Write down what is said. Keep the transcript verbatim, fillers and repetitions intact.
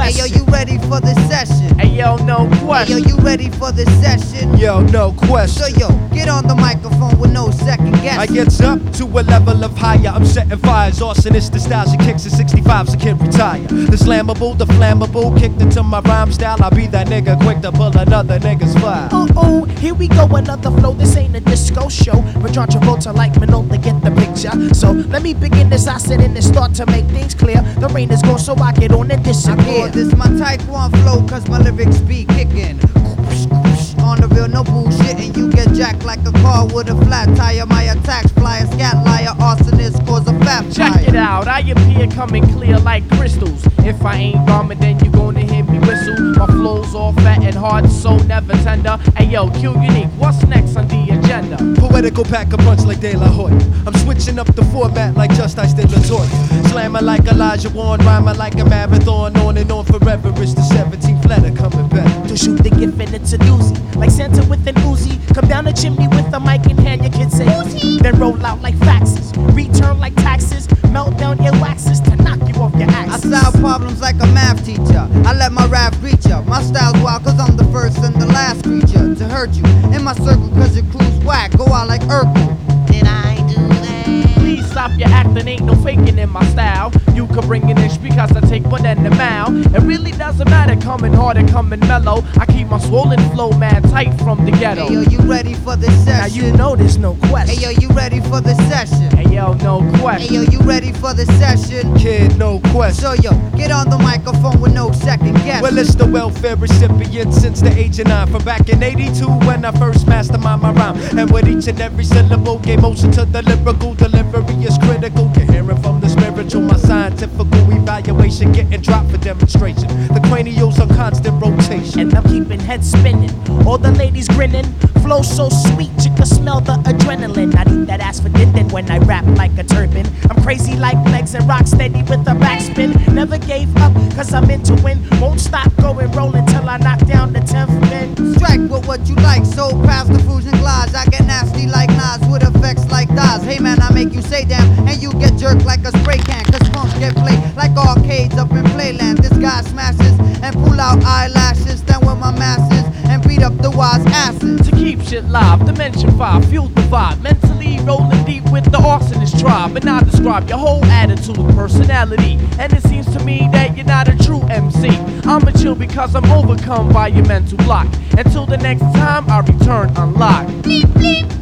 question. Hey yo, you ready for the session? Hey yo, no Hey yo, question. you ready for the session? Yo, no So question. yo, get on the microphone with no second guessing. I gets up to a level of higher. I'm setting fires. Arsonist, the styles of kicks at sixty-five, so can't retire. The slammable, the flammable, kicked into my rhyme style. I'll be that nigga quick to pull another nigga's fire. Uh oh, here we go, another flow. This ain't a disco show, but John Travolta like Minolta, get the picture. So let me begin this. I said in and start to make things clear. The rain is gone, so I get on and I disappear. call this my type one flow, cause my lyrics be kicking. On the real, no bullshit, and you get jacked like a car with a flat tire. My attacks fly a scat liar, arsonist cause a fat Check fire. it out, I appear coming clear like crystals. If I ain't rhyming, then you gonna hear me whistle. My flow's all fat and hard, so never tender. Hey yo, Q Unique, what's next on the agenda? Poetical pack a punch like De La Hoya. I'm switching up the format like Just Ice did Latoya. Slammer like Elijah Warren, rhyming like a marathon. On and on forever, it's the seventeenth letter coming back. To shoot the gift and it's a doozy. Like Santa with an Uzi. Come down the chimney with a mic in hand, your kids say Uzi. Then roll out like faxes. Return like taxes. Melt down your waxes to knock you off your I axis. solve problems like a math teacher. I let my rap reach ya. My style's wild cause I'm the first and the last creature to hurt you. In my circle cause your crew's whack. Go out like Urkel. Did I do that? Please stop your acting, ain't no faking in my style. You can bring an inch because I take one and a mile. It really doesn't matter, coming hard and coming mellow. I keep my swollen flow mad tight from the ghetto. Hey yo, you ready for the Now session? you know there's no Hey question. yo, you ready for the session? Hey yo, no Hey question. yo, you ready for the session? Kid, no question. So yo, get on the microphone with no second guessing. Well, it's the welfare recipient since the age of nine. From back in eighty-two when I first mastermind my rhyme. And with each and every syllable gave motion to the lyrical delivery is critical. You're hearing from the spiritual, my scientific evaluation getting dropped for demonstration. The cranial's on constant rotation. And I'm keeping heads spinning. All the ladies grinning. Flow so sweet, you can smell the adrenaline. I eat that ass for dinner when I rap like a turban. I'm crazy like legs and rock steady with a backspin. Never gave up, cause I'm into win. Won't stop going rolling till I knock down the tenth pin. Strike with what you like, so past the fusion glides. I get nasty like Nas with effects like Daz. Hey man, I make you say damn, and you get jerked like a spray can. Cause punks get played like arcades up in Playland. This guy smashes and pull out eyelashes. Stand with my masses and beat up the wise asses. To keep shit live, Dimension five, fuel the vibe. Mentally rolling deep with the arsonist tribe. And I describe your whole attitude, personality. And it seems to me that you're not a true M C. I'm a chill because I'm overcome by your mental block. Until the next time I return unlocked. Bleep, bleep.